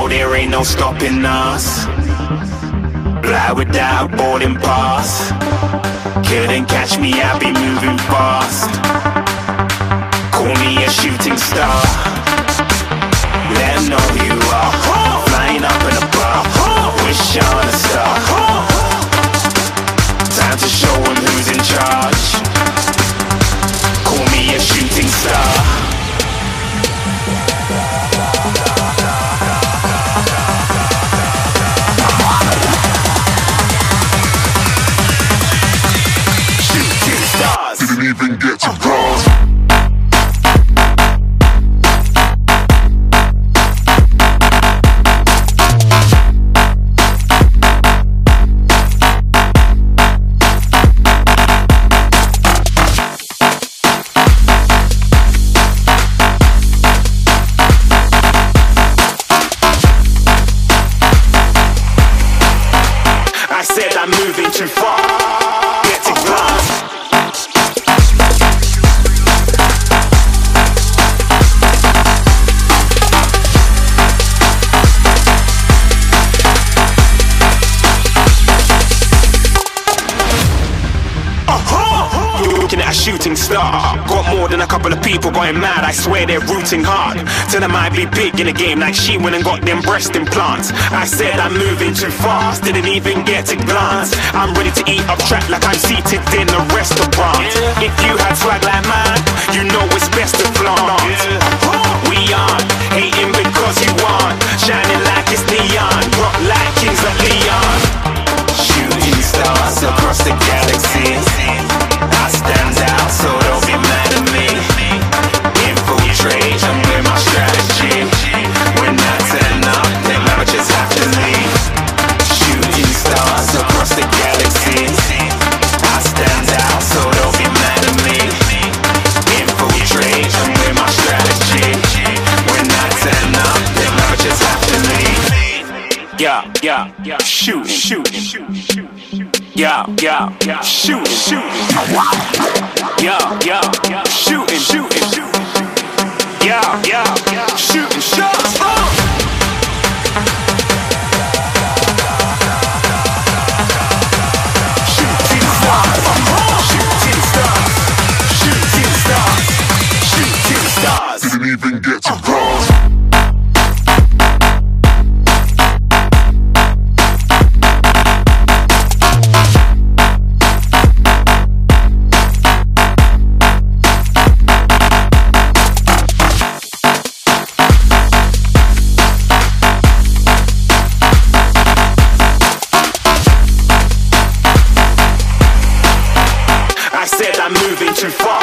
know there ain't no stopping us. Fly without boarding pass. Couldn't catch me, I be moving fast. Call me a shooting star. Let 'em know who you are. Flying up in a bar. Wish on a star. Time to show 'em who's in charge. Call me a shooting star. Didn't even get to cross. I said I'm moving too far. Get to glass. Looking at a shooting star. Got more than a couple of people going mad, I swear they're rooting hard. Tell them I be big in the game like she went and got them breast implants. I said I'm moving too fast, didn't even get a glance. I'm ready to eat up track like I'm seated in a restaurant. If you had swag like mine, you know it's best to flaunt. We aren't hating because you aren't shining like it's neon, rock like kings of Leon. Shooting stars across the galaxy. I stand out, so don't be mad at me. Infiltrate, I'm with my strategy. When I turn up, then I just have to leave. Shooting stars across the galaxy. I stand out, so don't be mad at me. Infiltrate, I'm with my strategy. When I turn up, then I just have to leave. Yeah, shooting. Yeah, shooting. Yeah, shooting. Yeah, shooting shots. Shooting stars. Didn't even get to cross. I said I'm moving too far.